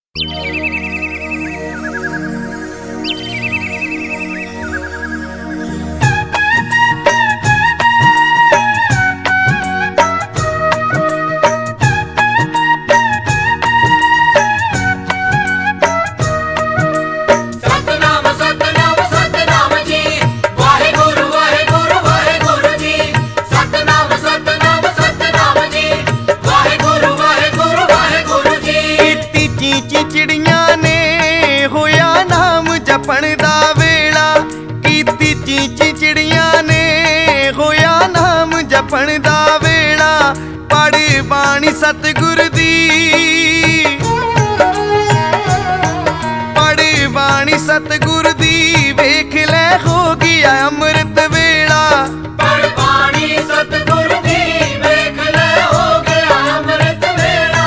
ਚਿੜੀਆਂ ਨੇ ਹੋਇਆ ਨਾਮ ਜਪਣ ਦਾ ਵੇਲਾ, ਕੀਤੀ ਚੀਚੀ ਚਿੜੀਆਂ ਨੇ ਹੋਇਆ ਨਾਮ ਜਪਣ ਦਾ ਵੇਲਾ। ਪੜ੍ਹ ਬਾਣੀ ਸਤਿਗੁਰ ਦੀ, ਪੜ੍ਹ ਬਾਣੀ ਸਤਿਗੁਰ ਦੀ, ਵੇਖ ਲੈ ਹੋ ਗਿਆ ਅੰਮ੍ਰਿਤ ਵੇਲਾ। ਪੜ੍ਹ ਬਾਣੀ ਸਤਿਗੁਰ ਦੀ, ਵੇਖ ਲੈ ਹੋ ਗਿਆ ਅੰਮ੍ਰਿਤ ਵੇਲਾ।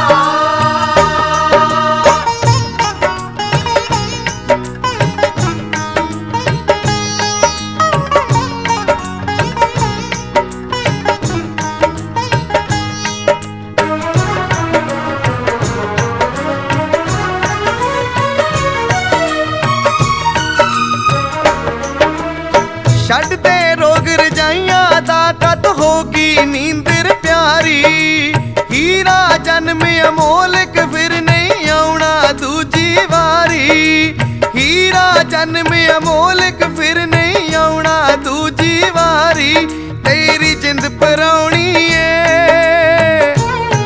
ਛੱਡ ਦੇ ਰੋਗ ਰਜਾਈਆਂ ਦਾ ਕਦ ਹੋਗੀ ਨੀਂਦਰ ਪਿਆਰੀ। ਹੀਰਾ ਜਨਮ ਅਮੋਲਕ ਫਿਰ ਨਹੀਂ ਆਉਣਾ ਦੂਜੀ ਵਾਰੀ। ਹੀਰਾ ਜਨਮ ਅਮੋਲਕ ਫਿਰ ਨਹੀਂ ਆਉਣਾ ਦੂਜੀ ਵਾਰੀ। ਤੇਰੀ ਜਿੰਦ ਪਰਾਉਣੀ ਏ,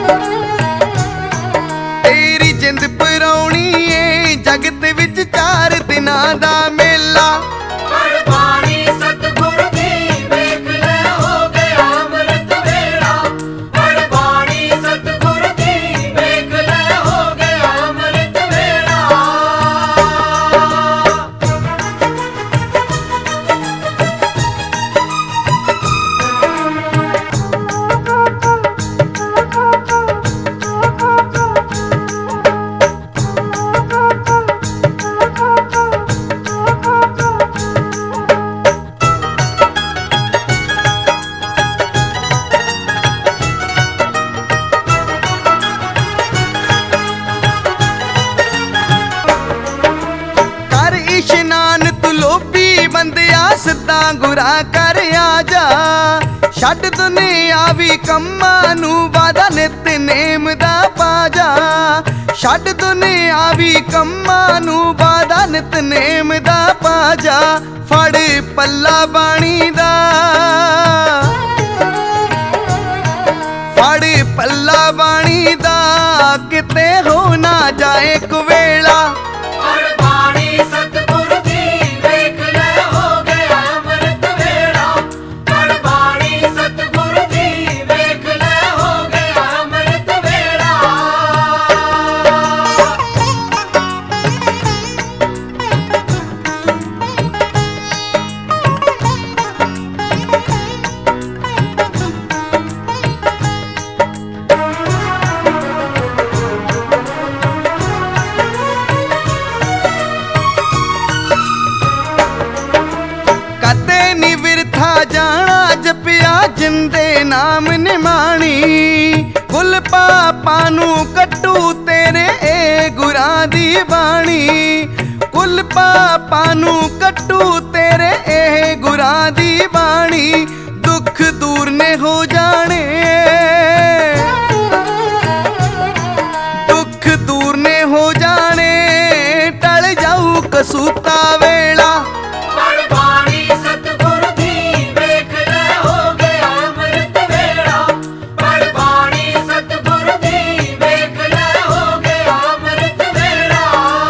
ਤੇਰੀ ਜਿੰਦ ਪਰਾਉਣੀ ਏ, ਜਗਤ ਵਿੱਚ 4 ਦਿਨਾਂ ਦਾ ਮੇਲਾ। ਪੜ੍ਹ ਬਾਣੀ ਸਤਿਗੁਰ ਦੀ, ਵੇਖ ਲੈ ਹੋ ਗਿਆ ਅੰਮ੍ਰਿਤ ਵੇਲਾ। ਪੜ੍ਹ ਬਾਣੀ ਸਤਿਗੁਰ ਦੀ, ਵੇਖ ਲੈ ਹੋ ਗਿਆ ਅੰਮ੍ਰਿਤ ਵੇਲਾ। ਇਸ਼ਨਾਨ ਤੂੰ ਲੋਭੀ ਬੰਦਿਆ ਸਿੱਧਾ ਗੁਰਾ ਕਰ ਆ ਜਾ। ਛੱਡ ਦੁਨਿਆਵੀ ਕੰਮਾਂ ਨੂੰ, ਵਾਦਾ ਨਿਤਨੇਮ ਦਾ ਪਾ ਜਾ। ਛੱਡ ਦੁਨਿਆਵੀ ਕੰਮਾਂ ਨੂੰ, ਵਾਦਾ ਨਿਤਨੇਮ ਦਾ ਪਾ ਜਾ। ਫੜ ਪੱਲਾ ਬਾਣੀ ਦਾ, ਫੜ ਪੱਲਾ ਬਾਣੀ ਦਾ, ਕਿਤੇ ਹੋ ਨਾ ਜਾਏ ਕੁਵੇਲਾ। ਪੜ੍ਹ ਬਾਣੀ ਸਤਿਗੁਰ ਦੀ, ਵੇਖ ਲੈ ਹੋ ਗਿਆ ਅੰਮ੍ਰਿਤ ਵੇਲਾ। ਪੜ੍ਹ ਬਾਣੀ ਸਤਿਗੁਰ ਦੀ, ਵੇਖ ਲੈ ਹੋ ਗਿਆ ਅੰਮ੍ਰਿਤ ਵੇਲਾ। ਕਦੇ ਨੀ ਵਿਰਥਾ ਜਾਣਾ ਜਪਿਆ ਜਿੰਦੇ ਨਾਮ ਨਿਮਾਣੀ। ਕੁੱਲ ਪਾਪਾਂ ਨੂੰ ਕੱਟੂ ਤੇਰੇ ਏ ਗੁਰਾਂ ਦੀ ਬਾਣੀ। ਕੁੱਲ ਪਾਪਾਂ ਨੂੰ ਕੱਟੂ ਤੇਰੇ ਏ ਗੁਰਾਂ ਦੀ ਬਾਣੀ। ਦੁੱਖ ਦੂਰ ਨੇ ਹੋ ਜਾਣੇ, ਦੁੱਖ ਦੂਰ ਨੇ ਹੋ ਜਾਣੇ, ਟਲ ਜਾਊ ਕਸੂਤਾ ਵੇਲਾ। ਪੜ੍ਹ ਬਾਣੀ ਸਤਿਗੁਰ ਦੀ, ਵੇਖ ਲੈ ਹੋ ਗਿਆ ਅੰਮ੍ਰਿਤ ਵੇਲਾ। ਪੜ੍ਹ ਬਾਣੀ ਸਤਿਗੁਰ ਦੀ, ਵੇਖ ਲੈ ਹੋ ਗਿਆ ਅੰਮ੍ਰਿਤ ਵੇਲਾ।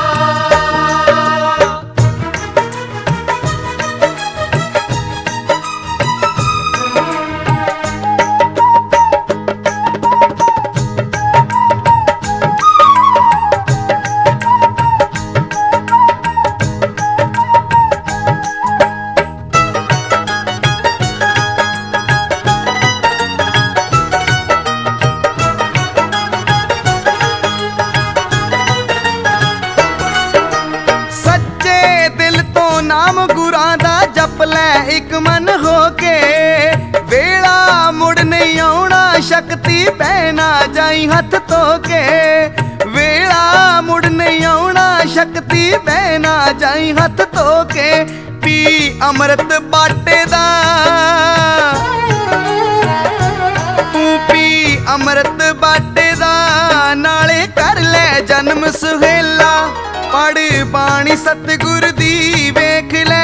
ਨਾਮ ਗੁਰਾਂ ਦਾ ਜਪ ਲੈ ਇੱਕ ਮਨ ਹੋ ਕੇ। ਵੇਲਾ ਮੁੜ ਨਹੀਂ ਆਉਣਾ ਸ਼ਕਤੀ ਬਹਿ ਨਾ ਜਾਈ ਹੱਥ ਧੋ ਕੇ। ਵੇਲਾ ਮੁੜ ਨਹੀਂ ਸ਼ਕਤੀ ਬਹਿ ਨਾ ਜਾਈ ਹੱਥ ਧੋ ਕੇ ਪੀ ਅੰਮ੍ਰਿਤ ਬਾਟੇ ਦਾ ਤੂੰ ਪੀ ਅੰਮ੍ਰਿਤ ਬਾਟੇ ਦਾ ਨਾਲੇ ਕਰ ਲੈ ਜਨਮ ਸੁਹੇਲਾ ਪੜ ਬਾਣੀ ਸਤਿਗੁਰ ਦੀ ਵੇਖ ਲੈ